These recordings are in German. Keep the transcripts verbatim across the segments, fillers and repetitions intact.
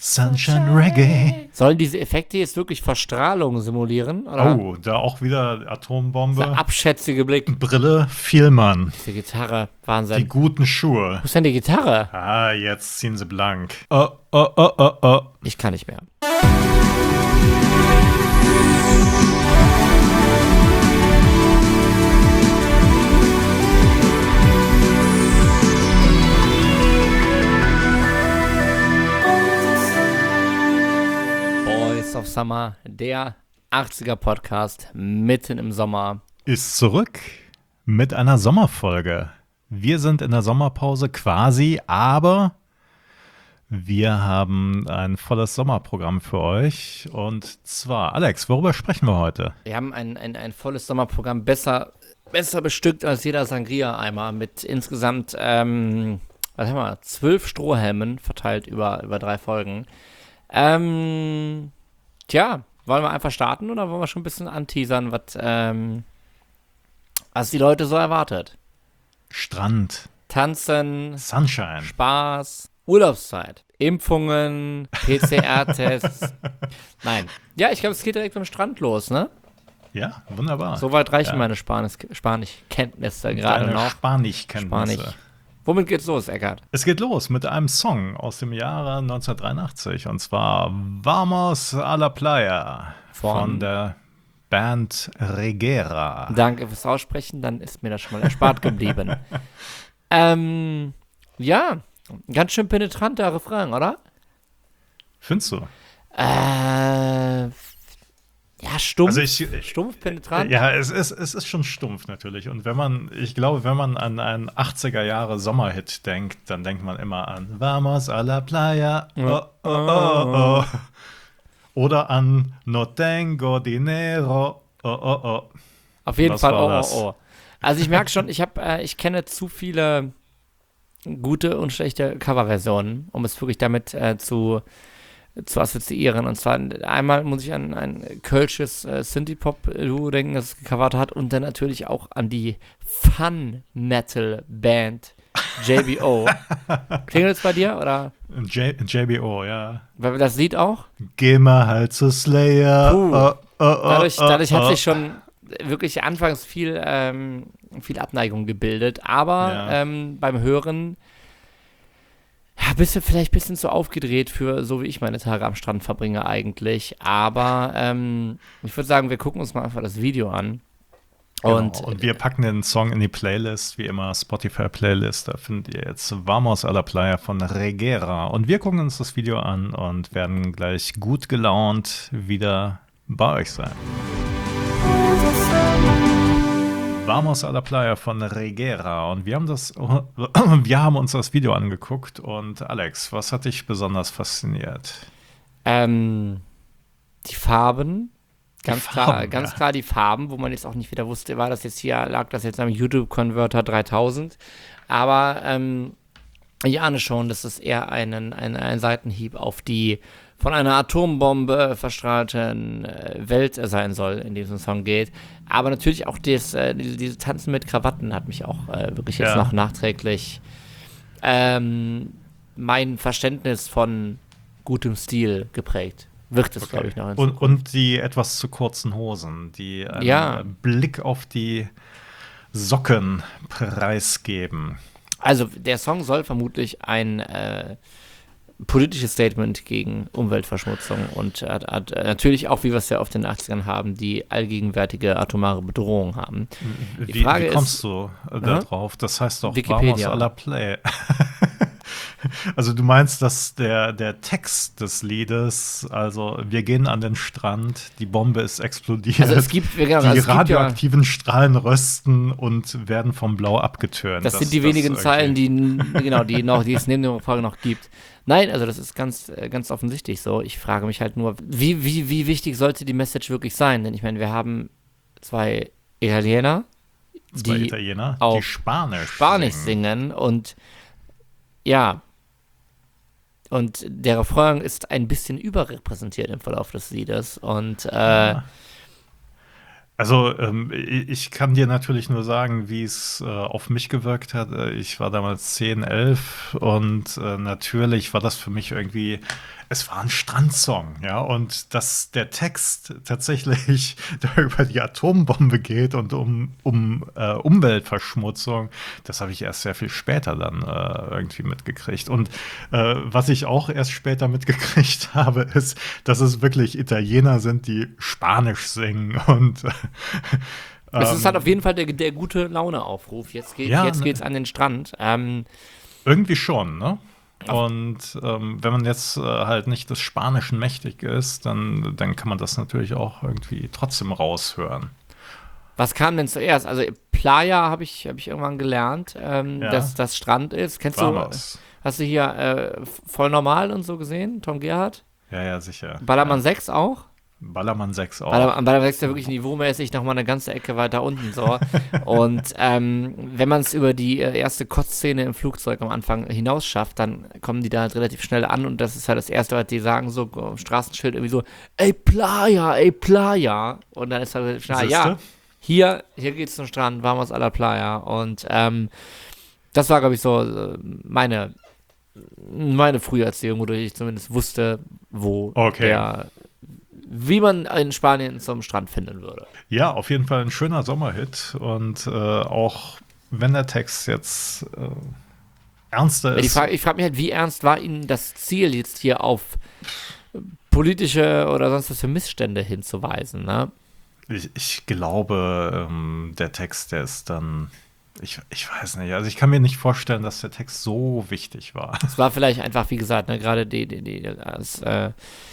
Sunshine Reggae. Sollen diese Effekte jetzt wirklich Verstrahlung simulieren? Oder? Oh, da auch wieder Atombombe. Dieser abschätzige Blick. Brille, Vielmann. Die Gitarre, Wahnsinn. Die guten Schuhe. Wo ist denn die Gitarre? Ah, jetzt ziehen sie blank. Oh, oh, oh, oh, oh. Ich kann nicht mehr. Boys of Summer, der achtziger-Podcast mitten im Sommer. Ist zurück mit einer Sommerfolge. Wir sind in der Sommerpause quasi, aber wir haben ein volles Sommerprogramm für euch. Und zwar, Alex, worüber sprechen wir heute? Wir haben ein, ein, ein volles Sommerprogramm, besser, besser bestückt als jeder Sangria-Eimer mit insgesamt, ähm, was haben wir, zwölf Strohhelmen verteilt über, über drei Folgen. Ähm, tja, wollen wir einfach starten oder wollen wir schon ein bisschen anteasern, was, ähm, was die Leute so erwartet? Strand, Tanzen, Sunshine, Spaß, Urlaubszeit, Impfungen, P C R-Tests. Nein. Ja, ich glaube, es geht direkt am Strand los, ne? Ja, wunderbar. Soweit reichen Ja. meine Spanisch- Spanischkenntnisse gerade Deine noch. Spanischkenntnisse. Spanisch. Womit geht's los, Eckart? Es geht los mit einem Song aus dem Jahre neunzehnhundertdreiundachtzig und zwar Vamos a la Playa von, Von? der Band Reguera. Danke fürs Aussprechen, dann ist mir das schon mal erspart geblieben. ähm, ja, ganz schön penetranter Refrain, oder? Findest du? Äh, ja, stumpf, Also ich, stumpf, penetrant. Ja, es ist, es ist schon stumpf natürlich. Und wenn man, ich glaube, wenn man an einen achtziger-Jahre-Sommerhit denkt, dann denkt man immer an Vamos a la Playa, oh, oh, oh, oh. Oder an No tengo dinero, oh, oh, oh. Auf jeden Was Fall, war oh, das? oh, oh. Also ich merke schon, ich habe, äh, ich kenne zu viele gute und schlechte Coverversionen, um es wirklich damit äh, zu, zu assoziieren. Und zwar einmal muss ich an ein kölsches äh, Synthie-Pop-Duo denken, das es gecovert hat, und dann natürlich auch an die Fun-Metal-Band J B O. Klingelt es bei dir, oder? J- JBO, ja. Weil das Lied auch? Geh mal halt zu Slayer. Puh. Oh, oh, oh, Dadurch, oh, dadurch hat oh. sich schon wirklich anfangs viel, ähm, viel Abneigung gebildet, aber Ja. ähm, beim Hören ja, bist du vielleicht ein bisschen zu aufgedreht für so, wie ich meine Tage am Strand verbringe eigentlich, aber ähm, ich würde sagen, wir gucken uns mal einfach das Video an. Genau. Und, Und, wir packen den Song in die Playlist, wie immer Spotify-Playlist. Da findet ihr jetzt Vamos a la Playa von Reguera. Und wir gucken uns das Video an und werden gleich gut gelaunt wieder bei euch sein. Vamos a la Playa von Reguera. Und wir haben, das, wir haben uns das Video angeguckt. Und Alex, was hat dich besonders fasziniert? ähm, die Farben. Ganz Die klar, Farben, ganz ja. klar die Farben, wo man jetzt auch nicht wieder wusste, war das jetzt hier, lag das jetzt am YouTube-Converter dreitausend. Aber ähm, ich ahne schon, dass es eher einen, ein, ein Seitenhieb auf die von einer Atombombe verstrahlten äh, Welt sein soll, in diesem Song geht. Aber natürlich auch das, äh, diese, diese Tanzen mit Krawatten hat mich auch äh, wirklich jetzt Ja. noch nachträglich ähm, mein Verständnis von gutem Stil geprägt. Wird es, glaube ich, noch in Und, Zukunft. und die etwas zu kurzen Hosen, die einen Ja. Blick auf die Socken preisgeben. Also der Song soll vermutlich ein äh, politisches Statement gegen Umweltverschmutzung und hat, hat, äh, natürlich auch, wie wir es ja auf den achtzigern haben, die allgegenwärtige atomare Bedrohung haben. Die Wie, Frage wie kommst ist, du äh, Aha. da drauf? Das heißt doch Wikipedia. Vamos a la Play. Also du meinst, dass der, der Text des Liedes, also wir gehen an den Strand, die Bombe ist explodiert, also es gibt, genau, die also es gibt ja, radioaktiven Strahlen rösten und werden vom Blau abgetönt. das sind die wenigen Zeilen, die, n- genau, die noch, die es neben der Frage noch gibt. Nein, also das ist ganz, äh, ganz offensichtlich so. Ich frage mich halt nur, wie, wie, wie wichtig sollte die Message wirklich sein? Denn ich meine, wir haben zwei Italiener, Zwei die Italiener, auch die Spanisch, Spanisch singen. singen und ja, und der Refrain ist ein bisschen überrepräsentiert im Verlauf des Liedes und äh, Ja. Also, ähm, ich kann dir natürlich nur sagen, wie es äh, auf mich gewirkt hat. Äh, Ich war damals zehn, elf und äh, natürlich war das für mich irgendwie, es war ein Strandsong, ja. Und dass der Text tatsächlich da über die Atombombe geht und um, um äh, Umweltverschmutzung, das habe ich erst sehr viel später dann äh, irgendwie mitgekriegt. Und äh, was ich auch erst später mitgekriegt habe, ist, dass es wirklich Italiener sind, die Spanisch singen und Es ist ähm, halt auf jeden Fall der, der gute Laune-Aufruf. Jetzt, geht, ja, jetzt ne, geht's an den Strand. Ähm, irgendwie schon, ne? Und ähm, wenn man jetzt äh, halt nicht des Spanischen mächtig ist, dann, dann kann man das natürlich auch irgendwie trotzdem raushören. Was kam denn zuerst? Also Playa habe ich, hab ich irgendwann gelernt, ähm, Ja, dass das Strand ist. Kennst du, Vamos. hast du hier äh, voll normal und so gesehen, Tom Gerhardt? Ja, ja, sicher. Ballermann Ja. sechs auch? Ballermann sechs auch. Ballermann, Ballermann sechs ist ja wirklich niveaumäßig nochmal eine ganze Ecke weiter unten so. Und ähm, wenn man es über die äh, erste Kotzszene im Flugzeug am Anfang hinaus schafft, dann kommen die da halt relativ schnell an und das ist halt das Erste, was die sagen, so am Straßenschild irgendwie so, ey Playa, ey Playa. Und dann ist halt schnell, ja, Siehste? hier, hier geht's zum Strand, Vamos a la Playa. Und ähm, das war, glaube ich, so äh, meine, meine frühe Erziehung, wodurch ich zumindest wusste, wo Okay. der, wie man in Spanien zum Strand finden würde. Ja, auf jeden Fall ein schöner Sommerhit. Und äh, auch wenn der Text jetzt äh, ernster Ja, die ist. Frage, ich frage mich halt, wie ernst war Ihnen das Ziel, jetzt hier auf politische oder sonst was für Missstände hinzuweisen, ne? Ich, ich glaube, ähm, der Text, der ist dann. Ich, ich weiß nicht. Also, ich kann mir nicht vorstellen, dass der Text so wichtig war. Es war vielleicht einfach, wie gesagt, ne, gerade die, die, die, das äh,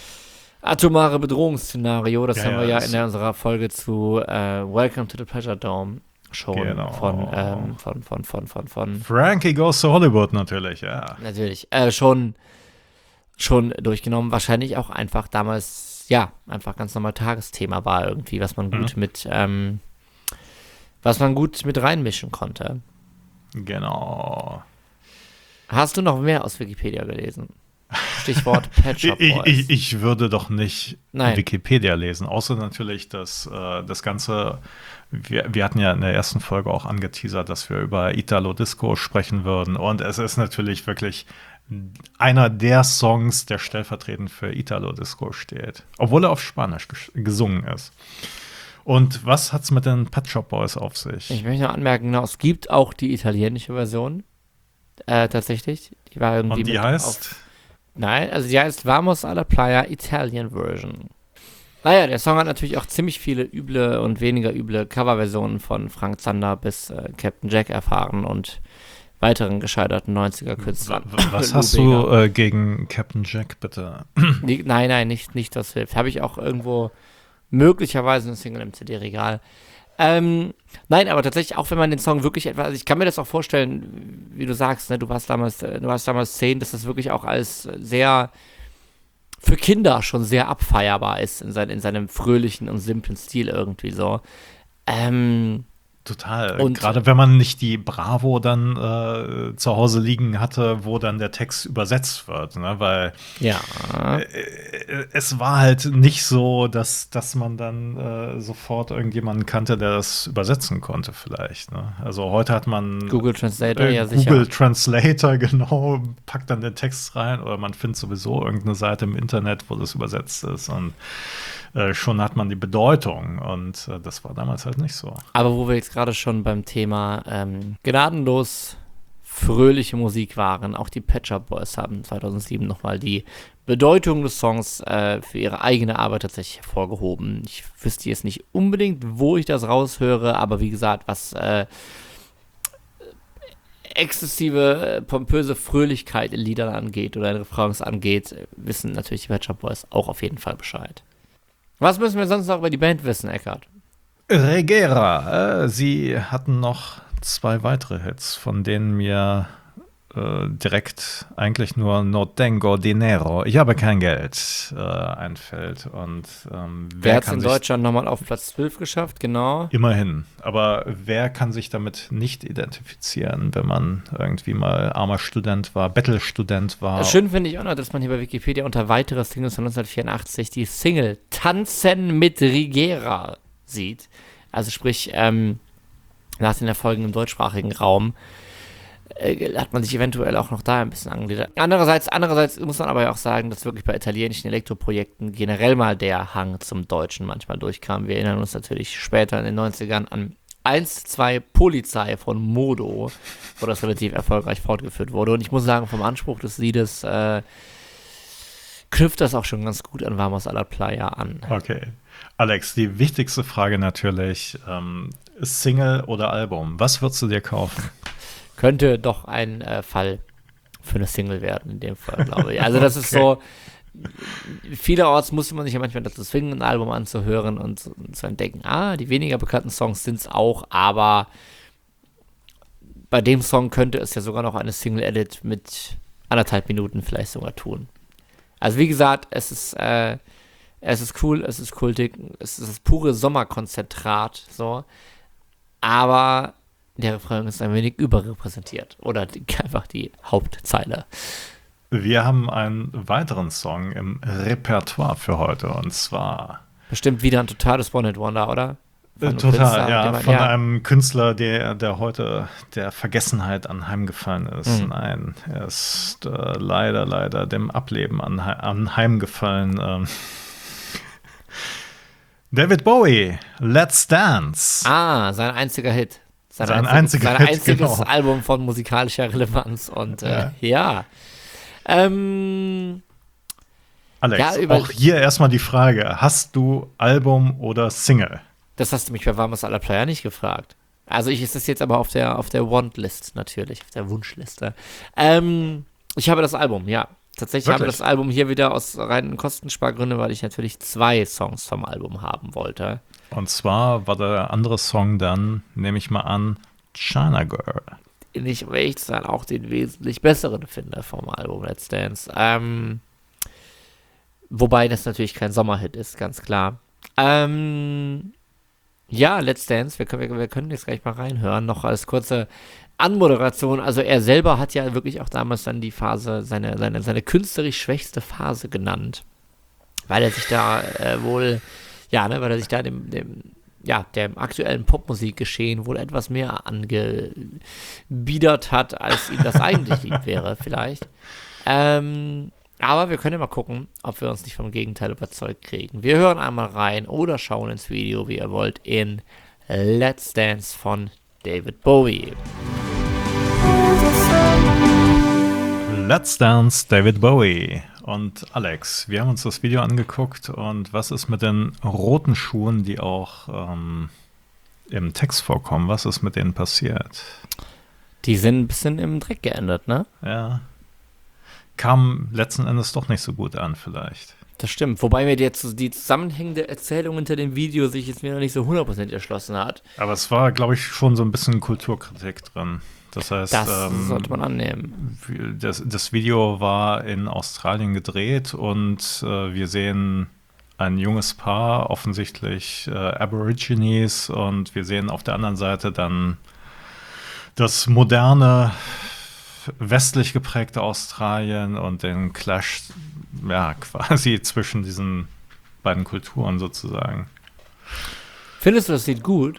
atomare Bedrohungsszenario, das Ja, haben ja, wir ja das- in unserer Folge zu äh, Welcome to the Pleasure Dome schon Genau. von, ähm, von, von, von, von, von, Frankie Goes to Hollywood natürlich, ja. natürlich, äh, schon, schon durchgenommen. Wahrscheinlich auch einfach damals, ja, einfach ganz normal Tagesthema war irgendwie, was man gut mit, ähm, was man gut mit reinmischen konnte. Genau. Hast du noch mehr aus Wikipedia gelesen? Stichwort Pet Shop Ich, Boys. ich, ich würde doch nicht Nein. Wikipedia lesen, außer natürlich, dass äh, das Ganze, wir, wir hatten ja in der ersten Folge auch angeteasert, dass wir über Italo Disco sprechen würden. Und es ist natürlich wirklich einer der Songs, der stellvertretend für Italo Disco steht. Obwohl er auf Spanisch ges- gesungen ist. Und was hat's mit den Pet Shop Boys auf sich? Ich möchte noch anmerken, genau, es gibt auch die italienische Version. Äh, tatsächlich. Die war irgendwie Und die mit heißt? Auf, nein, also die heißt Vamos a la Playa Italian Version. Naja, der Song hat natürlich auch ziemlich viele üble und weniger üble Coverversionen von Frank Zander bis äh, Captain Jack erfahren und weiteren gescheiterten neunziger-Künstlern. W- Was hast Lou du Bega. äh, gegen Captain Jack, bitte? Die, nein, nein, nicht, nicht das hilft. Habe ich auch irgendwo möglicherweise eine Single im C D-Regal. Ähm, nein, aber tatsächlich, auch wenn man den Song wirklich etwas, also ich kann mir das auch vorstellen, wie du sagst, ne, du warst damals, äh, du warst damals zehn, dass das wirklich auch als sehr für Kinder schon sehr abfeierbar ist in, sein, in seinem fröhlichen und simplen Stil irgendwie so. Ähm, Total. Und- Gerade wenn man nicht die Bravo dann äh, zu Hause liegen hatte, wo dann der Text übersetzt wird, ne? Weil ja. äh, es war halt nicht so, dass, dass man dann äh, sofort irgendjemanden kannte, der das übersetzen konnte, vielleicht. Ne? Also heute hat man Google Translator, äh, ja sicher. Google Translator, genau, packt dann den Text rein oder man findet sowieso irgendeine Seite im Internet, wo das übersetzt ist und äh, schon hat man die Bedeutung und äh, das war damals halt nicht so. Aber wo wir jetzt gerade schon beim Thema ähm, gnadenlos fröhliche Musik waren, auch die Pet Shop Boys haben zweitausendsieben nochmal die Bedeutung des Songs äh, für ihre eigene Arbeit tatsächlich hervorgehoben. Ich wüsste jetzt nicht unbedingt, wo ich das raushöre, aber wie gesagt, was äh, exzessive, äh, pompöse Fröhlichkeit in Liedern angeht oder in Refrains angeht, äh, wissen natürlich die Pet Shop Boys auch auf jeden Fall Bescheid. Was müssen wir sonst noch über die Band wissen, Eckart? Regera, äh, sie hatten noch zwei weitere Hits, von denen mir äh, direkt eigentlich nur No tengo dinero, ich habe kein Geld, äh, einfällt. Und ähm, Wer wer hat es kann in sich Deutschland nochmal auf Platz zwölf geschafft? Genau. immerhin, aber wer kann sich damit nicht identifizieren, wenn man irgendwie mal armer Student war, Bettelstudent war? Schön finde ich auch noch, dass man hier bei Wikipedia unter weitere Singles von neunzehnhundertvierundachtzig die Single Tanzen mit Rigera sieht. Also sprich, ähm, nach den Erfolgen im deutschsprachigen Raum äh, hat man sich eventuell auch noch da ein bisschen angegliedert. Andererseits, andererseits muss man aber auch sagen, dass wirklich bei italienischen Elektroprojekten generell mal der Hang zum Deutschen manchmal durchkam. Wir erinnern uns natürlich später in den neunzigern an eins, zwei Polizei von Modo, wo das relativ erfolgreich fortgeführt wurde. Und ich muss sagen, vom Anspruch des Liedes äh, knüpft das auch schon ganz gut an Vamos a la Playa an. Okay. Alex, die wichtigste Frage natürlich, ähm, Single oder Album? Was würdest du dir kaufen? Könnte doch ein äh, Fall für eine Single werden, in dem Fall, glaube ich. Also das ist so, vielerorts musste man sich ja manchmal dazu zwingen, ein Album anzuhören und, und zu entdecken, ah, die weniger bekannten Songs sind es auch, aber bei dem Song könnte es ja sogar noch eine Single-Edit mit anderthalb Minuten vielleicht sogar tun. Also wie gesagt, es ist, äh, es ist cool, es ist kultig, es ist das pure Sommerkonzentrat, so, aber der Refrain ist ein wenig überrepräsentiert. Oder die, einfach die Hauptzeile. Wir haben einen weiteren Song im Repertoire für heute. Und zwar... Bestimmt wieder ein totales One-Hit-Wonder, oder? Äh, total, ja. Man, von ja. einem Künstler, der, der heute der Vergessenheit anheimgefallen ist. Mhm. Nein, er ist äh, leider, leider dem Ableben anhe- anheimgefallen. Ähm. David Bowie, Let's Dance. Ah, sein einziger Hit. Sein, sein, einzig, einziger sein Hit, einziges genau. Album von musikalischer Relevanz. Und äh, ja. ja. Ähm, Alex, ja, über- auch hier erstmal die Frage, hast du Album oder Single? Das hast du mich bei Vamos a la Playa nicht gefragt. Also ich ist das jetzt aber auf der auf der Want-List natürlich, auf der Wunschliste. Ähm, ich habe das Album, ja. Tatsächlich Wirklich? habe ich das Album hier wieder aus reinen Kostenspargründen, weil ich natürlich zwei Songs vom Album haben wollte. Und zwar war der andere Song dann, nehme ich mal an, China Girl. Den ich, um ehrlich zu sein, auch den wesentlich besseren finde vom Album Let's Dance. Ähm, wobei das natürlich kein Sommerhit ist, ganz klar. Ähm, ja, Let's Dance, wir können, wir, wir können jetzt gleich mal reinhören, noch als kurze Anmoderation. Also er selber hat ja wirklich auch damals dann die Phase, seine, seine, seine künstlerisch schwächste Phase genannt, weil er sich da äh, wohl, ja, ne, weil er sich da dem, dem ja, dem aktuellen Popmusikgeschehen wohl etwas mehr angebiedert hat, als ihm das eigentlich lieb wäre, vielleicht. Ähm, aber wir können ja mal gucken, ob wir uns nicht vom Gegenteil überzeugt kriegen. Wir hören einmal rein oder schauen ins Video, wie ihr wollt, in Let's Dance von David Bowie. Let's Dance, David Bowie. Und Alex, wir haben uns das Video angeguckt und was ist mit den roten Schuhen, die auch ähm, im Text vorkommen? Was ist mit denen passiert? Die sind ein bisschen im Dreck geendet, ne? Ja. Kam letzten Endes doch nicht so gut an, vielleicht. Das stimmt. Wobei mir jetzt die zusammenhängende Erzählung hinter dem Video sich jetzt mir noch nicht so hundert Prozent erschlossen hat. Aber es war, glaube ich, schon so ein bisschen Kulturkritik drin. Das heißt, das ähm, sollte man annehmen. Das, das Video war in Australien gedreht und äh, wir sehen ein junges Paar, offensichtlich äh, Aborigines, und wir sehen auf der anderen Seite dann das moderne, westlich geprägte Australien und den Clash, ja, quasi zwischen diesen beiden Kulturen sozusagen. Findest du, das sieht gut?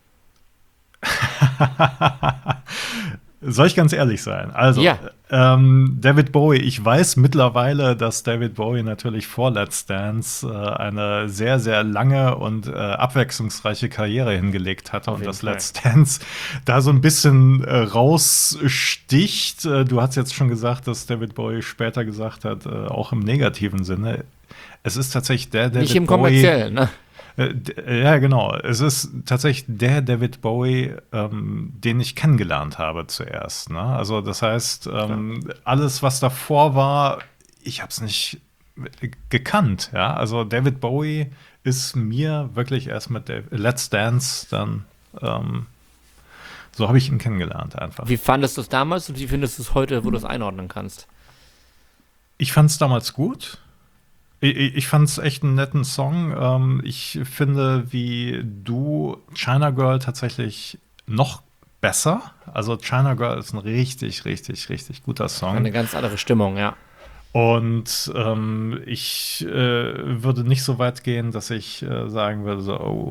Soll ich ganz ehrlich sein? Also, ja. ähm, David Bowie, ich weiß mittlerweile, dass David Bowie natürlich vor Let's Dance äh, eine sehr, sehr lange und äh, abwechslungsreiche Karriere hingelegt hat und dass Let's Dance da so ein bisschen äh, raussticht. Äh, du hast jetzt schon gesagt, dass David Bowie später gesagt hat, äh, auch im negativen Sinne. Es ist tatsächlich der David Bowie. Nicht im kommerziellen, ne? Ja, genau. Es ist tatsächlich der David Bowie, ähm, den ich kennengelernt habe zuerst. Ne? Also das heißt, ähm, ja. alles, was davor war, ich habe es nicht gekannt. Ja? Also David Bowie ist mir wirklich erst mit David, Let's Dance dann, ähm, so habe ich ihn kennengelernt einfach. Wie fandest du es damals und wie findest du es heute, wo du es einordnen kannst? Ich fand es damals gut. Ich, ich fand es echt einen netten Song. Ähm, ich finde, wie du China Girl tatsächlich noch besser. Also China Girl ist ein richtig, richtig, richtig guter Song. Eine ganz andere Stimmung, ja. Und ähm, ich äh, würde nicht so weit gehen, dass ich äh, sagen würde, so, oh,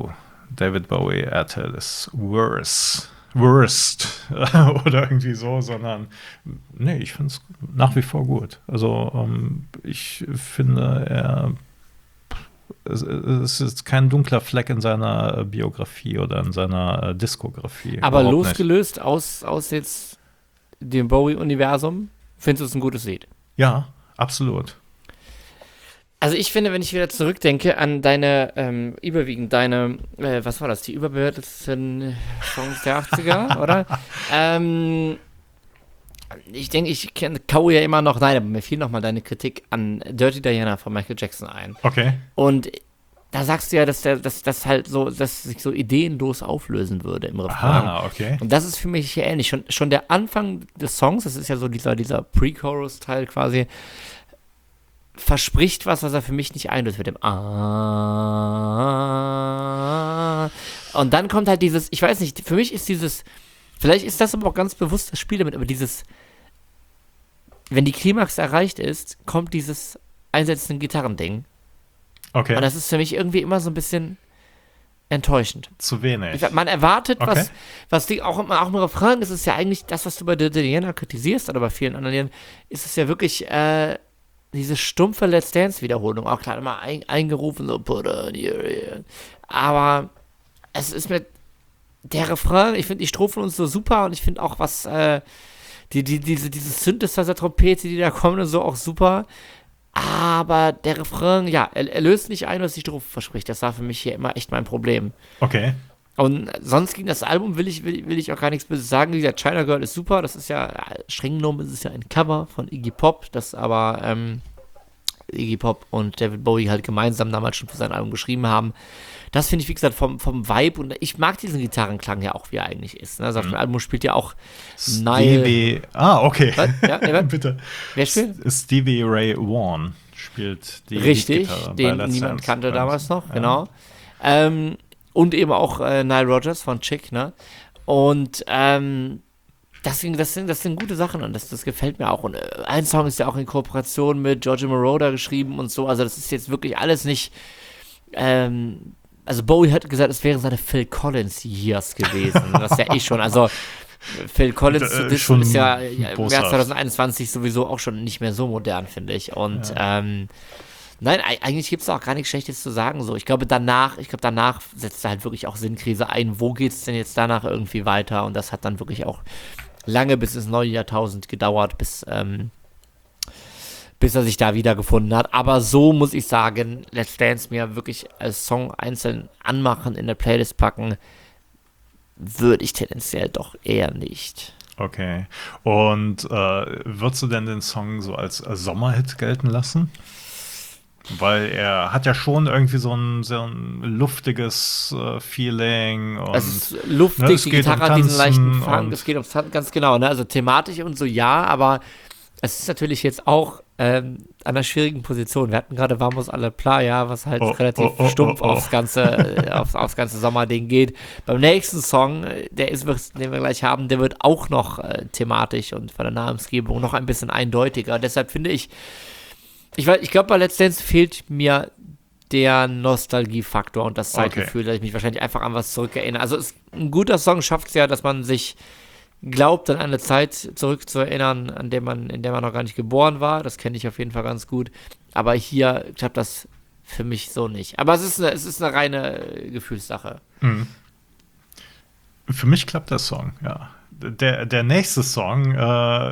David Bowie at his worst, worst oder irgendwie so, sondern nee, ich finde es nach wie vor gut. Also ähm, ich finde, er es, es ist kein dunkler Fleck in seiner Biografie oder in seiner äh, Diskografie. Aber Überhaupt losgelöst aus, aus jetzt dem Bowie-Universum, findest du es ein gutes Lied? nicht. Ja, absolut. Also ich finde, wenn ich wieder zurückdenke an deine, ähm, überwiegend deine, äh, was war das, die überbewertetsten Songs der achtziger, oder? Ähm, ich denke, ich kenn, kaue ja immer noch, nein, aber mir fiel noch mal deine Kritik an Dirty Diana von Michael Jackson ein. Okay. Und da sagst du ja, dass der, dass das halt so, dass sich so ideenlos auflösen würde im Refrain. Ah, okay. Und das ist für mich hier ähnlich. Schon, schon der Anfang des Songs, das ist ja so dieser, dieser Pre-Chorus-Teil quasi, verspricht was, was er für mich nicht einlöst mit dem Ah. Und dann kommt halt dieses, ich weiß nicht, für mich ist dieses, vielleicht ist das aber auch ganz bewusst das Spiel damit, aber dieses, wenn die Klimax erreicht ist, kommt dieses einsetzende Gitarrending. Okay. Und das ist für mich irgendwie immer so ein bisschen enttäuschend. Zu wenig. Ich, man erwartet, Okay. was, was die, auch, im- auch im Refrain ist es ja eigentlich das, was du bei Diana kritisierst, oder bei vielen anderen Liedern, ist es ja wirklich, äh, diese stumpfe Let's Dance-Wiederholung, auch klar immer ein, eingerufen, so, put on your ear. Aber es ist mir, der Refrain, ich finde die Strophen uns so super und ich finde auch, was, äh, die, die, diese, diese Synthesizer-Trompete, die da kommen und so, auch super. Aber der Refrain, ja, er, er löst nicht ein, was die Strophe verspricht. Das war für mich hier immer echt mein Problem. Okay. Und sonst gegen das Album will ich, will, will ich auch gar nichts Böses sagen. Wie gesagt, China Girl ist super. Das ist ja, streng genommen ist es ja ein Cover von Iggy Pop, das aber ähm, Iggy Pop und David Bowie halt gemeinsam damals schon für sein Album geschrieben haben. Das finde ich, wie gesagt, vom, vom Vibe, und ich mag diesen Gitarrenklang ja auch, wie er eigentlich ist. Ne? Also auf dem Album spielt ja auch Nile. Stevie. Ah, okay. Was? Ja, ja, was? Bitte. Wer spielt? S- Stevie Ray Vaughan spielt die Richtig, Leadgitarre bei den Let's niemand Dance. kannte damals noch, Ja. genau. Ähm, und eben auch äh, Nile Rodgers von Chick, ne? Und ähm, das, sind, das, sind, das sind gute Sachen und das, das gefällt mir auch. Und äh, ein Song ist ja auch in Kooperation mit Giorgio Moroder geschrieben und so. Also das ist jetzt wirklich alles nicht. Ähm, also Bowie hat gesagt, es wäre seine Phil Collins Years gewesen. Das ist ja eh schon. Also Phil Collins zu Äh, dissen schon ist ja ja, im Jahr boshaft. zwanzig einundzwanzig sowieso auch schon nicht mehr so modern, finde ich. Und ähm, nein, e- eigentlich gibt es auch gar nichts Schlechtes zu sagen. So, ich glaube danach, ich glaube danach setzt da halt wirklich auch Sinnkrise ein. Wo geht's denn jetzt danach irgendwie weiter? Und das hat dann wirklich auch lange bis ins neue Jahrtausend gedauert, bis ähm, bis er sich da wiedergefunden hat. Aber so muss ich sagen, Let's Dance mir wirklich als Song einzeln anmachen, in der Playlist packen, würde ich tendenziell doch eher nicht. Okay. Und äh, würdest du denn den Song so als, als Sommerhit gelten lassen? Weil er hat ja schon irgendwie so ein, so ein luftiges äh, Feeling. Und, Es ist luftig, ne, es die geht Gitarre um hat diesen Tanzen leichten Fang, und- es geht ums Tanzen, ganz genau, ne? Also thematisch und so, ja, aber es ist natürlich jetzt auch ähm, an einer schwierigen Position. Wir hatten gerade Vamos a la Playa, was halt Oh, relativ oh, oh, stumpf oh, oh. aufs ganze, äh, aufs, aufs ganze Sommerding geht. Beim nächsten Song, äh, der ist, den wir gleich haben, der wird auch noch äh, thematisch und von der Namensgebung noch ein bisschen eindeutiger. Deshalb finde ich, ich, weiß- ich glaube, bei Let's Dance fehlt mir der Nostalgiefaktor und das Zeitgefühl, dass ich mich wahrscheinlich einfach an was zurückerinnere. Also es, ein guter Song schafft es ja, dass man sich glaubt, an eine Zeit zurückzuerinnern, an der man, in der man noch gar nicht geboren war. Das kenne ich auf jeden Fall ganz gut. Aber hier klappt das für mich so nicht. Aber es ist eine, es ist eine reine äh, Gefühlssache. Mhm. Für mich klappt der Song, ja. Der, der nächste Song, äh,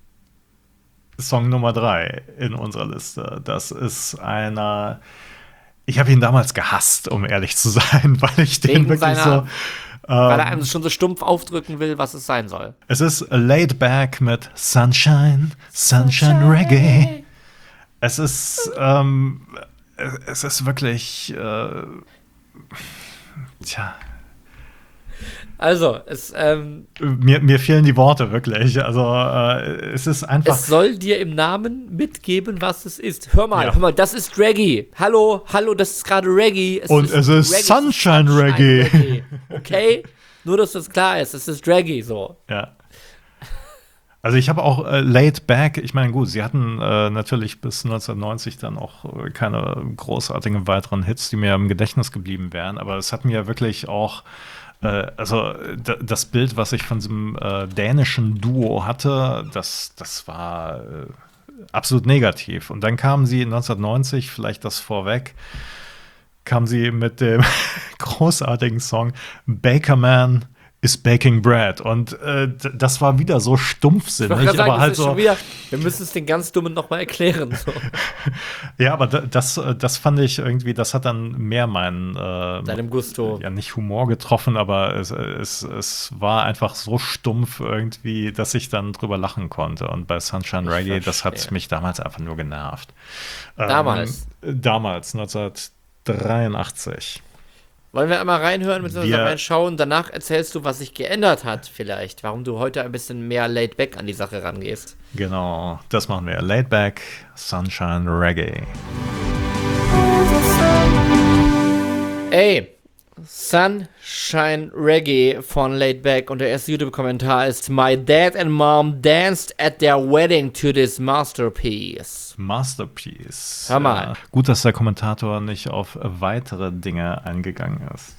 Song Nummer drei in unserer Liste, das ist einer. Ich habe ihn damals gehasst, um ehrlich zu sein, weil ich den Wegen wirklich seiner- so. Weil er Ähm, einem schon so stumpf aufdrücken will, was es sein soll. es ist Laid Back mit Sunshine, Sunshine Reggae. Es ist, ähm, es ist wirklich, äh, tja, Also, es, ähm, mir, mir fehlen die Worte wirklich. Also, äh, es ist einfach. es soll dir im Namen mitgeben, was es ist. Hör mal, Ja. hör mal, das ist Reggae. Hallo, hallo, das ist gerade Reggae. Es Und es ist Reggae, Sunshine Reggae. Okay? Nur, dass das klar ist, es ist Reggae so. Ja. Also ich habe auch äh, Laid Back, ich meine, gut, sie hatten äh, natürlich bis neunzehnhundertneunzig dann auch äh, keine großartigen weiteren Hits, die mir im Gedächtnis geblieben wären, aber es hat mir wirklich auch, äh, also d- das Bild, was ich von diesem äh, dänischen Duo hatte, das, das war äh, absolut negativ. Und dann kamen sie neunzehnhundertneunzig, vielleicht das vorweg, kam sie mit dem großartigen Song Baker Man is Baking Bread. Und äh, d- das war wieder so stumpfsinnig, Ich wollte gerade aber sagen, halt das ist so. schon wieder, wir müssen es den ganz Dummen noch mal erklären. So. Ja, aber da- das, äh, das fand ich irgendwie, das hat dann mehr meinen äh, Deinem Gusto. ja nicht Humor getroffen, aber es, es, es war einfach so stumpf irgendwie, dass ich dann drüber lachen konnte. Und bei Sunshine Ich Reggae, das hat verstehe. mich damals einfach nur genervt. Damals? Ähm, damals, neunzehnhundertdreiundachtzig. Wollen wir einmal reinhören, mit uns Wir- reinschauen? Danach erzählst du, was sich geändert hat vielleicht. Warum du heute ein bisschen mehr laid back an die Sache rangehst. Genau, das machen wir. Laid Back, Sunshine Reggae. Ey, Sunshine Reggae von Laid Back und der erste YouTube-Kommentar ist: My dad and mom danced at their wedding to this masterpiece. Masterpiece. Hör mal. Ja, gut, dass der Kommentator nicht auf weitere Dinge eingegangen ist.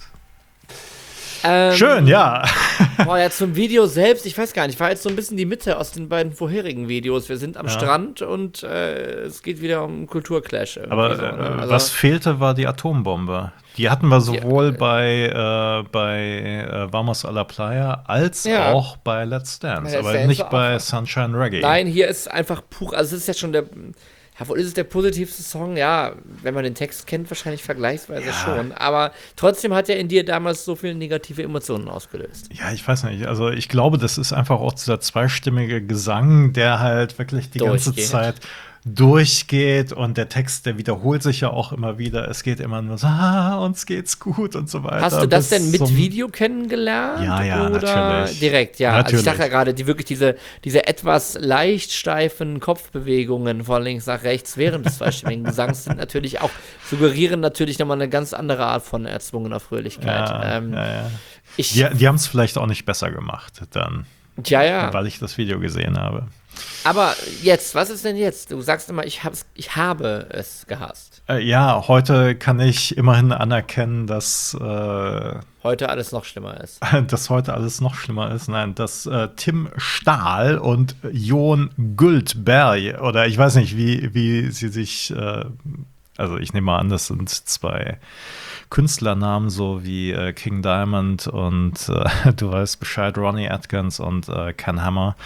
Ähm, Schön, ja. Boah, ja, zum Video selbst, ich weiß gar nicht, war jetzt so ein bisschen die Mitte aus den beiden vorherigen Videos. Wir sind am Ja. Strand und äh, es geht wieder um einen Kulturclash. irgendwie Aber so, ne? äh, Also- was fehlte, war die Atombombe. Die hatten wir sowohl Ja. bei, äh, bei äh, Vamos a la Playa als Ja. auch bei Let's Dance, Bei Let's aber Dance nicht war bei auch- Sunshine Reggae. Nein, hier ist einfach pur, also es ist jetzt schon der, ja, wohl ist es der positivste Song, ja, wenn man den Text kennt, wahrscheinlich vergleichsweise Ja. schon, aber trotzdem hat er in dir damals so viele negative Emotionen ausgelöst. Ja, ich weiß nicht. Also ich glaube, das ist einfach auch dieser zweistimmige Gesang, der halt wirklich die ganze Durchgeht. Zeit durchgeht und der Text, der wiederholt sich ja auch immer wieder. Es geht immer nur so, ah, uns geht's gut und so weiter. Hast du das bis denn mit zum- Video kennengelernt? Ja, ja, oder natürlich. direkt, ja. Also ich Natürlich. dachte ja gerade, die wirklich diese, diese etwas leicht steifen Kopfbewegungen von links nach rechts während des zweistimmigen Gesangs sind natürlich auch, suggerieren natürlich nochmal eine ganz andere Art von erzwungener Fröhlichkeit. Ja, ähm, ja, ja. Ich, Die, die haben es vielleicht auch nicht besser gemacht dann, ja, ja. weil ich das Video gesehen habe. Aber jetzt, was ist denn jetzt? Du sagst immer, ich, hab's, ich habe es gehasst. Äh, ja, heute kann ich immerhin anerkennen, dass, äh, Heute alles noch schlimmer ist. dass heute alles noch schlimmer ist. Nein, dass äh, Tim Stahl und Jon Guldberg, oder ich weiß nicht, wie, wie sie sich, äh, also ich nehme mal an, das sind zwei Künstlernamen, so wie äh, King Diamond und äh, du weißt Bescheid, Ronnie Atkins und äh, Ken Hammer,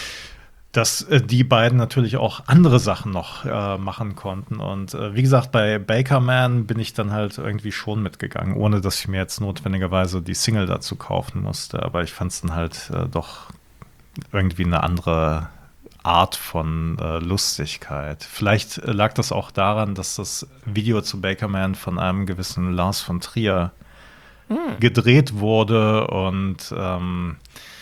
dass äh, die beiden natürlich auch andere Sachen noch äh, machen konnten. Und äh, wie gesagt, bei Baker Man bin ich dann halt irgendwie schon mitgegangen, ohne dass ich mir jetzt notwendigerweise die Single dazu kaufen musste. Aber ich fand es dann halt äh, doch irgendwie eine andere Art von äh, Lustigkeit. Vielleicht äh, lag das auch daran, dass das Video zu Baker Man von einem gewissen Lars von Trier gedreht wurde und ähm,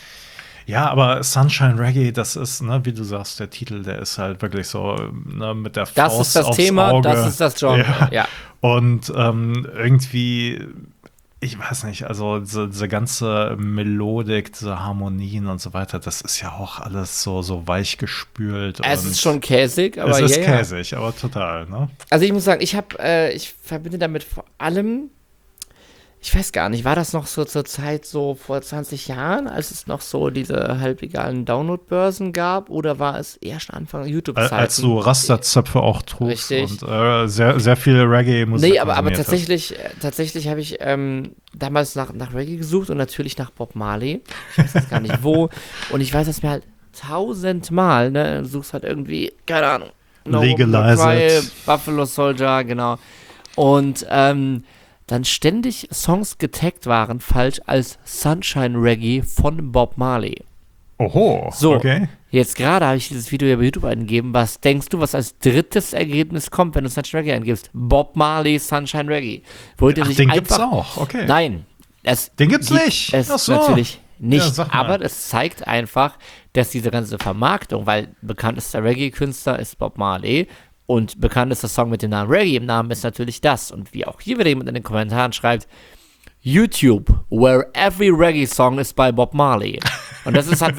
ja, aber Sunshine Reggae, das ist, ne, wie du sagst, der Titel, der ist halt wirklich so, ne, mit der Faust Das ist das aufs Thema, Auge. das ist das Genre. Ja. Ja. Und ähm, irgendwie, ich weiß nicht, also diese, diese ganze Melodik, diese Harmonien und so weiter, das ist ja auch alles so, so weich gespült. Es und ist schon käsig, aber es ist ja, ja. käsig, aber total, ne? Also ich muss sagen, ich habe, äh, ich verbinde damit vor allem, ich weiß gar nicht, war das noch so zur Zeit so vor zwanzig Jahren, als es noch so diese halblegalen Download-Börsen gab, oder war es erst Anfang YouTube-Zeiten? Als du Rasterzöpfe auch trugst Richtig. und äh, sehr, sehr viel Reggae-Musik Nee, aber, aber konsumiert hast. tatsächlich, äh, tatsächlich habe ich ähm, damals nach, nach Reggae gesucht und natürlich nach Bob Marley. Ich weiß jetzt gar nicht wo. Und ich weiß, dass mir halt tausendmal, ne, du suchst halt irgendwie, keine Ahnung, No Legalize Cry, it. Buffalo Soldier, genau. Und ähm, dann ständig Songs getaggt waren, falsch als Sunshine Reggae von Bob Marley. Oho, So, okay. jetzt gerade habe ich dieses Video ja bei YouTube eingegeben. Was denkst du, was als drittes Ergebnis kommt, wenn du Sunshine Reggae eingibst? Bob Marley, Sunshine Reggae. Wollte Ach, sich den einfach, gibt's auch, okay. Nein, es Den gibt's gibt nicht. Es Ach so. natürlich nicht, Ja, sag mal. aber es zeigt einfach, dass diese ganze Vermarktung, weil bekanntester Reggae-Künstler ist Bob Marley und bekanntester Song mit dem Namen Reggae im Namen ist natürlich das. Und wie auch hier wieder jemand in den Kommentaren schreibt, YouTube, where every Reggae song is by Bob Marley. Und das ist halt wirklich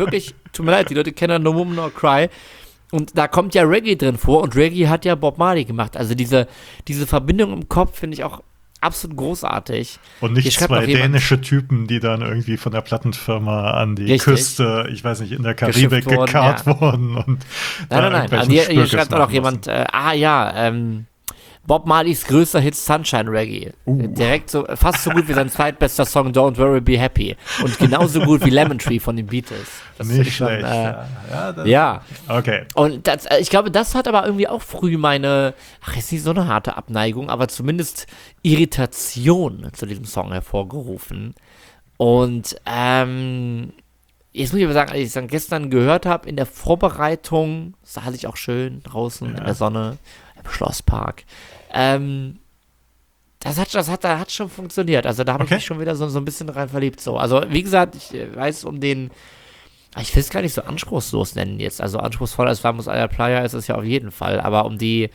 tut mir leid, die Leute kennen No Woman No Cry. Und da kommt ja Reggae drin vor und Reggae hat ja Bob Marley gemacht. Also diese, diese Verbindung im Kopf finde ich auch absolut großartig. Und nicht zwei dänische Typen, die dann irgendwie von der Plattenfirma an die Richtig. Küste, ich weiß nicht, in der Karibik gekarrt ja. wurden. Und nein, nein, nein. Also hier, hier schreibt auch noch jemand, äh, ah ja, ähm, Bob Marleys größter Hit Sunshine Reggae. Uh. Direkt so, fast so gut wie sein zweitbester Song Don't Worry, Be Happy. Und genauso gut wie Lemon Tree von den Beatles. Das Nicht schlecht. Schon, äh, ja, ja, das, ja. Okay. Und das, ich glaube, das hat aber irgendwie auch früh meine, ach, ist nicht so eine harte Abneigung, aber zumindest Irritation zu diesem Song hervorgerufen. Und, ähm, jetzt muss ich aber sagen, als ich es dann gestern gehört habe, in der Vorbereitung, saß ich auch schön draußen ja. in der Sonne, im Schlosspark. Ähm, das hat, das hat, das hat schon funktioniert. Also da habe okay. ich mich schon wieder so, so ein bisschen rein verliebt. So. Also wie gesagt, ich weiß um den, ich will es gar nicht so anspruchslos nennen jetzt. Also anspruchsvoll als Vamos a la Playa ist es ja auf jeden Fall. Aber um die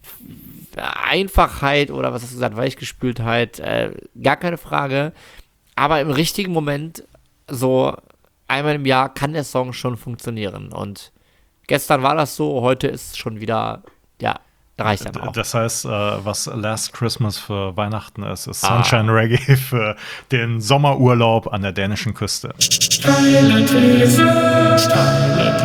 Einfachheit oder was hast du gesagt, Weichgespültheit, äh, gar keine Frage. Aber im richtigen Moment, so einmal im Jahr, kann der Song schon funktionieren. Und gestern war das so, heute ist es schon wieder, ja, reicht dann auch. Das heißt, äh, was Last Christmas für Weihnachten ist, ist Sunshine ah. Reggae für den Sommerurlaub an der dänischen Küste. Steile These, steile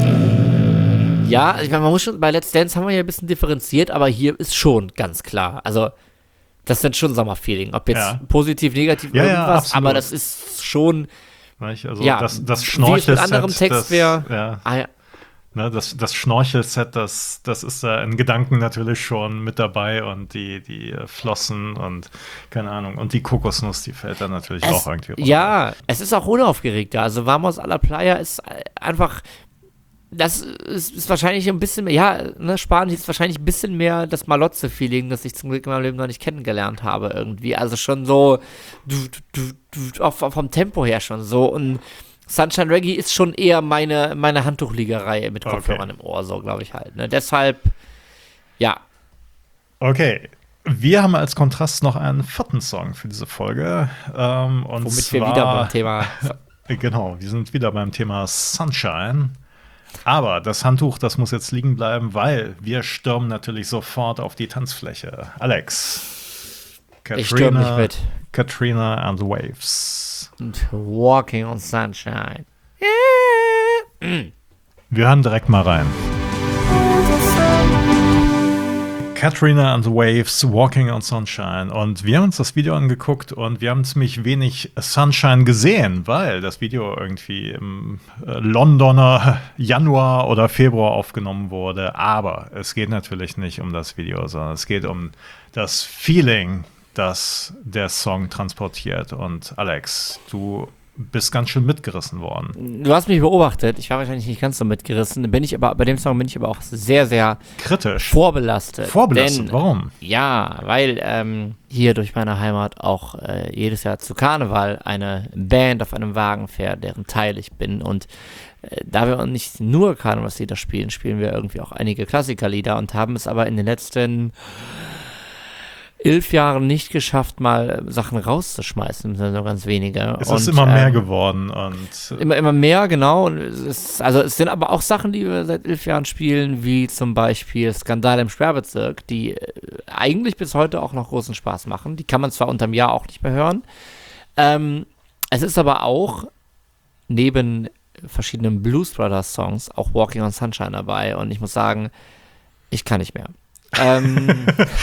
These. Ja, ich meine, man muss schon, bei Let's Dance haben wir ja ein bisschen differenziert, aber hier ist schon ganz klar, also das sind schon Sommerfeeling, ob jetzt ja. positiv, negativ, ja, irgendwas, ja, aber das ist schon, also ja, das, das Schnorchel-Set, mit anderem Text wäre, ja. ah, ja. Ne, das, das Schnorchel-Set, das, das ist da in Gedanken natürlich schon mit dabei und die, die Flossen und keine Ahnung, und die Kokosnuss, die fällt dann natürlich es, auch irgendwie runter. Ja, es ist auch unaufgeregter. Also Vamos a la Playa ist einfach, das ist, ist wahrscheinlich ein bisschen mehr, ja, ne, Spanien ist wahrscheinlich ein bisschen mehr das Malotze-Feeling, das ich zum Glück in meinem Leben noch nicht kennengelernt habe irgendwie. Also schon so, du, du, du, auch vom Tempo her schon so und Sunshine Reggae ist schon eher meine, meine Handtuchliegerei mit Kopfhörern okay. im Ohr, so glaube ich halt. Ne? Deshalb, ja. Okay, wir haben als Kontrast noch einen vierten Song für diese Folge. Ähm, und Womit zwar, wir wieder beim Thema... Genau, wir sind wieder beim Thema Sunshine. Aber das Handtuch, das muss jetzt liegen bleiben, weil wir stürmen natürlich sofort auf die Tanzfläche. Alex, Katrina, ich stürm nicht mit. Katrina and the Waves. Und Walking on Sunshine. Wir hören direkt mal rein. Katrina and the Waves, Walking on Sunshine. Und wir haben uns das Video angeguckt und wir haben ziemlich wenig Sunshine gesehen, weil das Video irgendwie im Londoner Januar oder Februar aufgenommen wurde. Aber es geht natürlich nicht um das Video, sondern es geht um das Feeling, das der Song transportiert. Und Alex, du bist ganz schön mitgerissen worden. Du hast mich beobachtet. Ich war wahrscheinlich nicht ganz so mitgerissen. Bin ich aber, bei dem Song bin ich aber auch sehr, sehr kritisch. Vorbelastet. Vorbelastet, denn, warum? Ja, weil ähm, hier durch meine Heimat auch äh, jedes Jahr zu Karneval eine Band auf einem Wagen fährt, deren Teil ich bin. Und äh, da wir nicht nur Karnevalslieder spielen, spielen wir irgendwie auch einige Klassikerlieder und haben es aber in den letzten elf Jahren nicht geschafft, mal Sachen rauszuschmeißen, sondern nur ganz wenige. Es ist und, immer mehr ähm, geworden. Und immer, immer mehr, genau. Und es ist, also es sind aber auch Sachen, die wir seit elf Jahren spielen, wie zum Beispiel Skandal im Sperrbezirk, die eigentlich bis heute auch noch großen Spaß machen. Die kann man zwar unterm Jahr auch nicht mehr hören. Ähm, es ist aber auch neben verschiedenen Blues Brothers Songs auch Walking on Sunshine dabei. Und ich muss sagen, ich kann nicht mehr. ähm,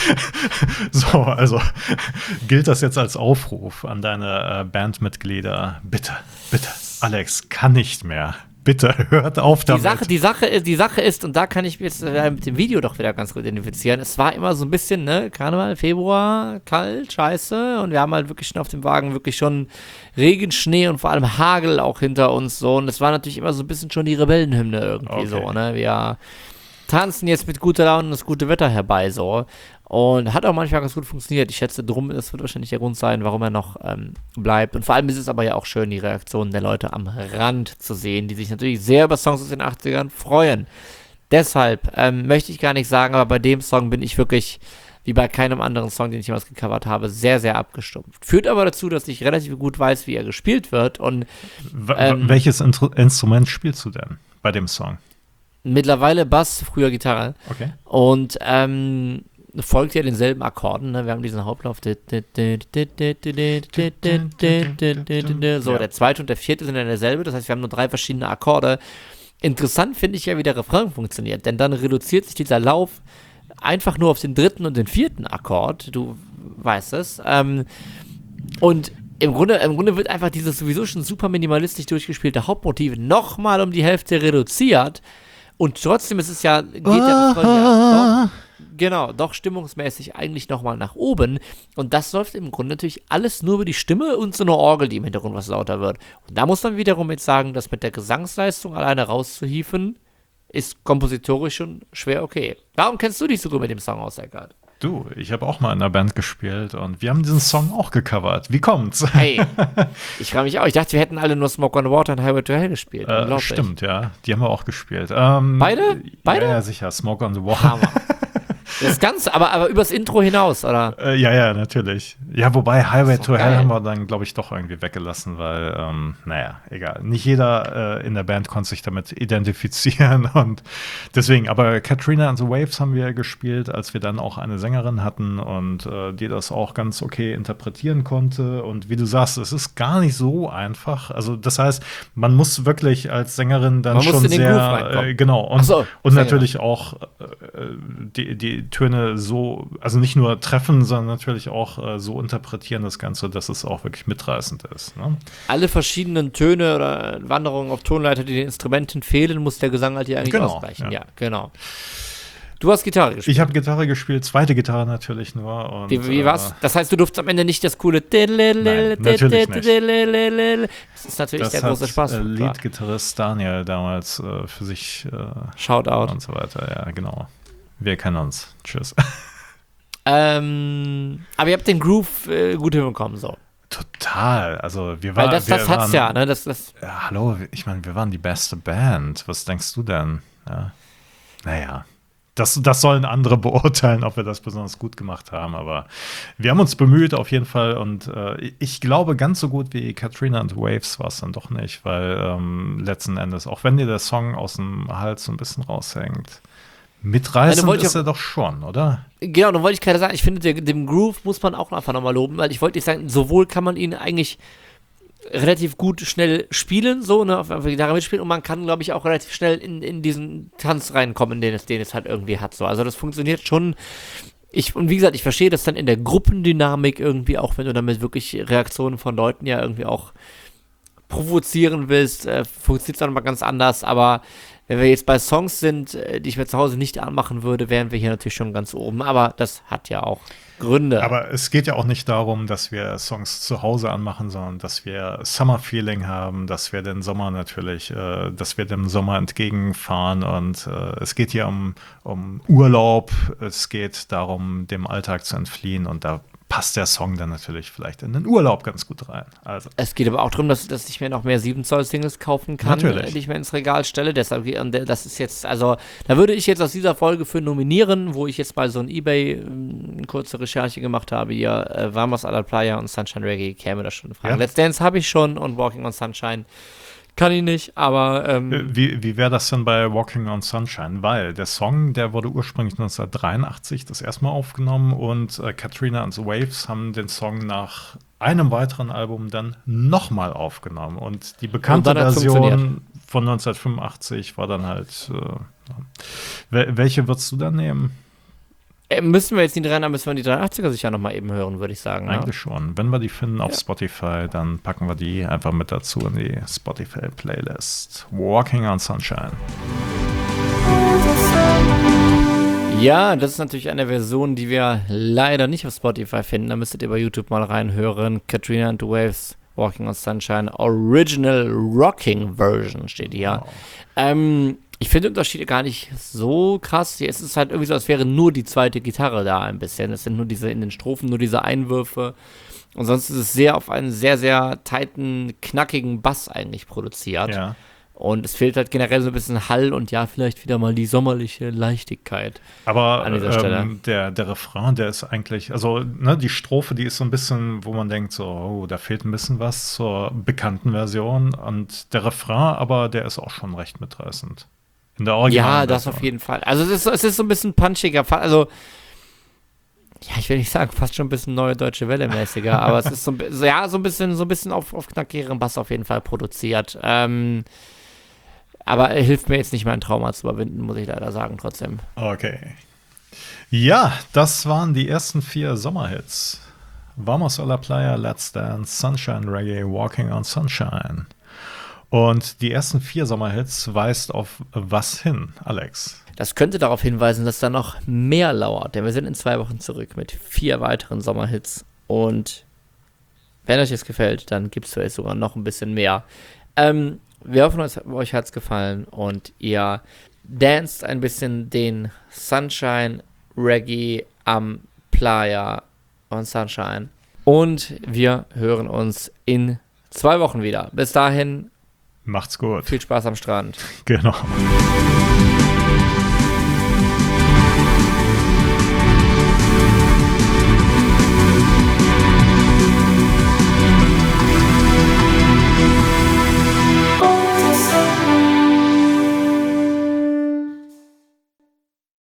so, also gilt das jetzt als Aufruf an deine äh, Bandmitglieder? Bitte, bitte, Alex kann nicht mehr. Bitte, hört auf damit. Die Sache, die Sache, ist, die Sache ist, und da kann ich mich jetzt äh, mit dem Video doch wieder ganz gut identifizieren, es war immer so ein bisschen, ne, Karneval, Februar, kalt, scheiße, und wir haben halt wirklich schon auf dem Wagen wirklich schon Regen, Schnee und vor allem Hagel auch hinter uns, so, und es war natürlich immer so ein bisschen schon die Rebellenhymne irgendwie, okay. so, ne, wir tanzen jetzt mit guter Laune und das gute Wetter herbei, so. Und hat auch manchmal ganz gut funktioniert. Ich schätze drum, das wird wahrscheinlich der Grund sein, warum er noch ähm, bleibt. Und vor allem ist es aber ja auch schön, die Reaktionen der Leute am Rand zu sehen, die sich natürlich sehr über Songs aus den achtzigern freuen. Deshalb ähm, möchte ich gar nicht sagen, aber bei dem Song bin ich wirklich wie bei keinem anderen Song, den ich jemals gecovert habe, sehr, sehr abgestumpft. Führt aber dazu, dass ich relativ gut weiß, wie er gespielt wird. Und ähm, welches Intru- Instrument spielst du denn bei dem Song? Mittlerweile Bass, früher Gitarre. Okay. Und ähm, folgt ja denselben Akkorden. Ne? Wir haben diesen Hauptlauf. So, der zweite und der vierte sind dann derselbe. Das heißt, wir haben nur drei verschiedene Akkorde. Interessant finde ich ja, wie der Refrain funktioniert. Denn dann reduziert sich dieser Lauf einfach nur auf den dritten und den vierten Akkord. Du weißt es. Ähm, und im Grunde, im Grunde wird einfach dieses sowieso schon super minimalistisch durchgespielte Hauptmotiv nochmal um die Hälfte reduziert. Und trotzdem ist es ja, geht der Refrain ja doch, genau, doch stimmungsmäßig eigentlich nochmal nach oben. Und das läuft im Grunde natürlich alles nur über die Stimme und so eine Orgel, die im Hintergrund was lauter wird. Und da muss man wiederum jetzt sagen, dass mit der Gesangsleistung alleine rauszuhieven, ist kompositorisch schon schwer okay. Warum kennst du dich so gut mit dem Song aus, Eckart? Du, ich habe auch mal in einer Band gespielt und wir haben diesen Song auch gecovert. Wie kommt's? Hey, ich frage mich auch. Ich dachte, wir hätten alle nur Smoke on Water und Highway to Hell gespielt. Äh, stimmt, ja. Die haben wir auch gespielt. Ähm, Beide? Beide? Ja, ja, sicher. Smoke on the Water. Hammer. Das Ganze, aber, aber übers Intro hinaus, oder? Äh, ja, ja, natürlich. Ja, wobei Highway to geil. Hell haben wir dann, glaube ich, doch irgendwie weggelassen, weil, ähm, naja, egal. Nicht jeder äh, in der Band konnte sich damit identifizieren und deswegen, aber Katrina and the Waves haben wir gespielt, als wir dann auch eine Sängerin hatten und äh, die das auch ganz okay interpretieren konnte und wie du sagst, es ist gar nicht so einfach. Also das heißt, man muss wirklich als Sängerin dann Man muss schon in den Groove sehr, reinkommen. äh, genau, und, Ach so, und Sänger. natürlich auch äh, die, die Töne so, also nicht nur treffen, sondern natürlich auch äh, so interpretieren das Ganze, dass es auch wirklich mitreißend ist. Ne? Alle verschiedenen Töne oder Wanderungen auf Tonleiter, die den Instrumenten fehlen, muss der Gesang halt hier eigentlich Genau, ausgleichen. ja. Ja, genau. Du hast Gitarre gespielt. Ich habe Gitarre gespielt, zweite Gitarre natürlich nur. Und, Wie, wie äh, war's? Das heißt, du durftest am Ende nicht das coole Nein, natürlich nicht. Das ist natürlich Das der hat große Spaß. äh, Lead-Gitarrist Daniel damals äh, für sich äh, Shoutout. und so weiter. Ja, genau. Wir kennen uns. Tschüss. Ähm, aber ihr habt den Groove äh, gut hinbekommen, so. Total. Also wir Weil waren. das, das wir hat's waren, ja, ne? Das, das, Ja, hallo, ich meine, wir waren die beste Band. Was denkst du denn? Ja. Naja, das, das sollen andere beurteilen, ob wir das besonders gut gemacht haben. Aber wir haben uns bemüht auf jeden Fall. Und äh, ich glaube, ganz so gut wie Katrina and the Waves war es dann doch nicht. Weil ähm, letzten Endes, auch wenn dir der Song aus dem Hals so ein bisschen raushängt, mitreißend wollte ich ist er doch schon, oder? Genau, dann wollte ich gerade sagen, ich finde, der, dem Groove muss man auch einfach nochmal loben, weil ich wollte nicht sagen, sowohl kann man ihn eigentlich relativ gut schnell spielen, so, ne, auf der Gitarre mitspielen und man kann, glaube ich, auch relativ schnell in, in diesen Tanz reinkommen, den es, den es halt irgendwie hat, so. Also das funktioniert schon. Ich, und wie gesagt, ich verstehe das dann in der Gruppendynamik irgendwie, auch wenn du damit wirklich Reaktionen von Leuten ja irgendwie auch provozieren willst, äh, funktioniert es dann mal ganz anders, aber wenn wir jetzt bei Songs sind, die ich mir zu Hause nicht anmachen würde, wären wir hier natürlich schon ganz oben. Aber das hat ja auch Gründe. Aber es geht ja auch nicht darum, dass wir Songs zu Hause anmachen, sondern dass wir Summer-Feeling haben, dass wir den Sommer natürlich, äh, dass wir dem Sommer entgegenfahren. Und äh, es geht hier um, um Urlaub, es geht darum, dem Alltag zu entfliehen. Und da passt der Song dann natürlich vielleicht in den Urlaub ganz gut rein. Also. Es geht aber auch darum, dass, dass ich mir noch mehr sieben Zoll Singles kaufen kann, Natürlich. die ich mir ins Regal stelle. Deshalb, und das ist jetzt, also, da würde ich jetzt aus dieser Folge für nominieren, wo ich jetzt mal so ein Ebay ähm, eine kurze Recherche gemacht habe, hier, äh, Vamos a la Playa und Sunshine Reggae, käme das schon in Frage. Ja. Let's Dance habe ich schon und Walking on Sunshine kann ich nicht, aber ähm, Wie, wie wäre das denn bei Walking on Sunshine? Weil der Song, der wurde ursprünglich neunzehnhundertdreiundachtzig das erste Mal aufgenommen und äh, Katrina and the Waves haben den Song nach einem weiteren Album dann nochmal aufgenommen. Und die bekannte Und dann hat's Version funktioniert. von neunzehnhundertfünfundachtzig war dann halt. Äh, wel- welche würdest du dann nehmen? äh, müssen wir jetzt nicht rein, dann müssen wir die dreiundachtziger sicher nochmal eben hören, würde ich sagen. Ne? Eigentlich schon. Wenn wir die finden auf Ja. Spotify, dann packen wir die einfach mit dazu in die Spotify-Playlist. Walking on Sunshine. Ja, das ist natürlich eine Version, die wir leider nicht auf Spotify finden. Da müsstet ihr bei YouTube mal reinhören. Katrina and the Waves, Walking on Sunshine, Original Rocking Version steht hier. Wow. Ähm, ich finde Unterschiede gar nicht so krass. Hier ist es halt irgendwie so, als wäre nur die zweite Gitarre da ein bisschen. Es sind nur diese in den Strophen, nur diese Einwürfe. Und sonst ist es sehr auf einen sehr, sehr tighten, knackigen Bass eigentlich produziert. Ja. und es fehlt halt generell so ein bisschen Hall und ja, vielleicht wieder mal die sommerliche Leichtigkeit. Aber an dieser Stelle. Ähm, der, der Refrain, der ist eigentlich, also ne, die Strophe, die ist so ein bisschen, wo man denkt, so, oh, da fehlt ein bisschen was zur bekannten Version. Und der Refrain, aber der ist auch schon recht mitreißend. In der Original. Ja, das auf jeden Fall. Also es ist, es ist so ein bisschen punchiger, also ja, ich will nicht sagen, fast schon ein bisschen neue deutsche Welle mäßiger, aber es ist so, so, ja, so ein bisschen, so ein bisschen auf, auf knackigeren Bass auf jeden Fall produziert. Ähm, aber er hilft mir jetzt nicht, mein Trauma zu überwinden, muss ich leider sagen, trotzdem. Okay. Ja, das waren die ersten vier Sommerhits. Vamos a la Playa, Let's Dance, Sunshine Reggae, Walking on Sunshine. Und die ersten vier Sommerhits weist auf was hin, Alex? Das könnte darauf hinweisen, dass da noch mehr lauert, denn wir sind in zwei Wochen zurück mit vier weiteren Sommerhits. Und wenn euch das gefällt, dann gibt es vielleicht sogar noch ein bisschen mehr. Ähm, wir hoffen, euch hat es gefallen und ihr danced ein bisschen den Sunshine Reggae am Playa on Sunshine. Und wir hören uns in zwei Wochen wieder. Bis dahin, macht's gut. Viel Spaß am Strand. Genau.